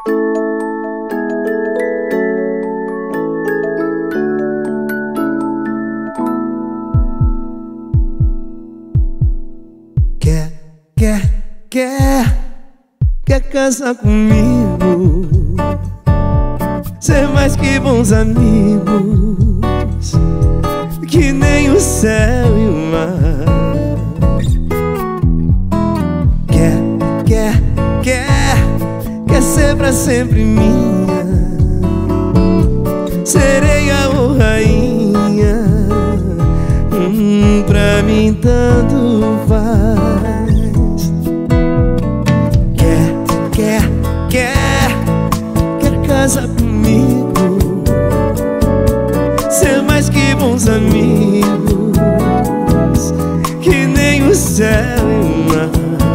Quer casar comigo, ser mais que bons amigos, que nem o céu e o mar. Quer ser pra sempre minha, sereia ou rainha, pra mim tanto faz. Quer casar comigo, ser mais que bons amigos, que nem o céu e o mar.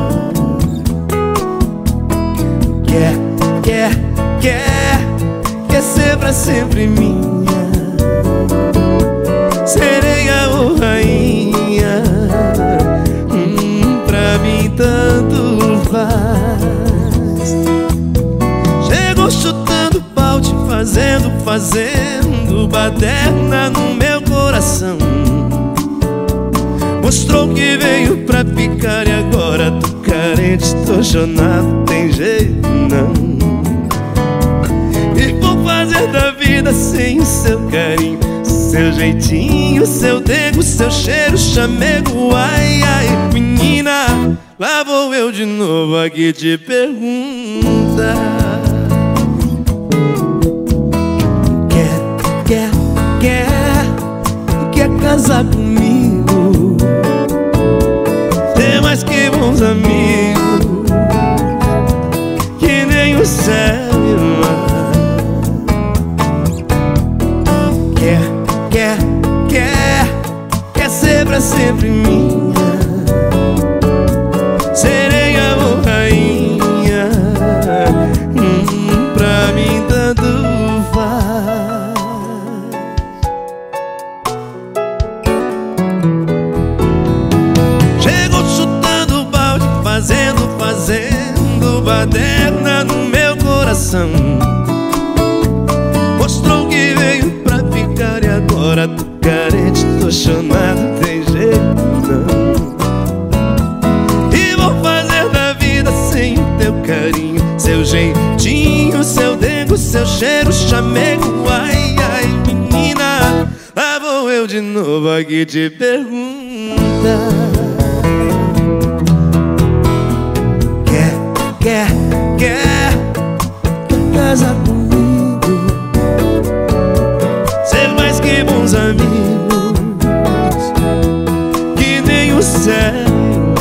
Quer ser pra sempre minha, sereia ou rainha, pra mim tanto faz. Chegou chutando balde, fazendo baderna no meu coração. Mostrou que veio pra ficar e agora tô carente, tô chonado, tem jeito não. E vou fazer da vida sem o seu carinho, seu jeitinho, seu dengo, seu cheiro, chamego. Ai, ai, menina, lá vou eu de novo aqui te perguntar. Quer casar comigo, ter mais que bons amigos, que nem o céu e o mar. Quer ser pra sempre minha, sereia ou rainha, pra mim tanto faz. Chegou chutando balde, fazendo baderna no meu coração. Mostrou que veio pra ficar e agora tô carente, tô chonado, tem jeito não. E vou fazer da vida sem o teu carinho, seu jeitinho, seu dengo, seu cheiro, chamego. Ai, ai, menina, lá vou eu de novo aqui te perguntar. Quer casar comigo, ser mais que bons amigos, que nem o céu e o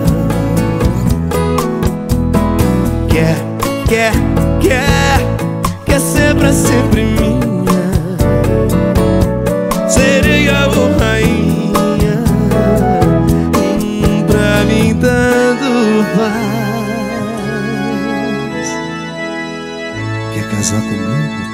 mar. Quer ser pra sempre minha, sereia ou rainha, pra mim tanto faz. Quer casar comigo?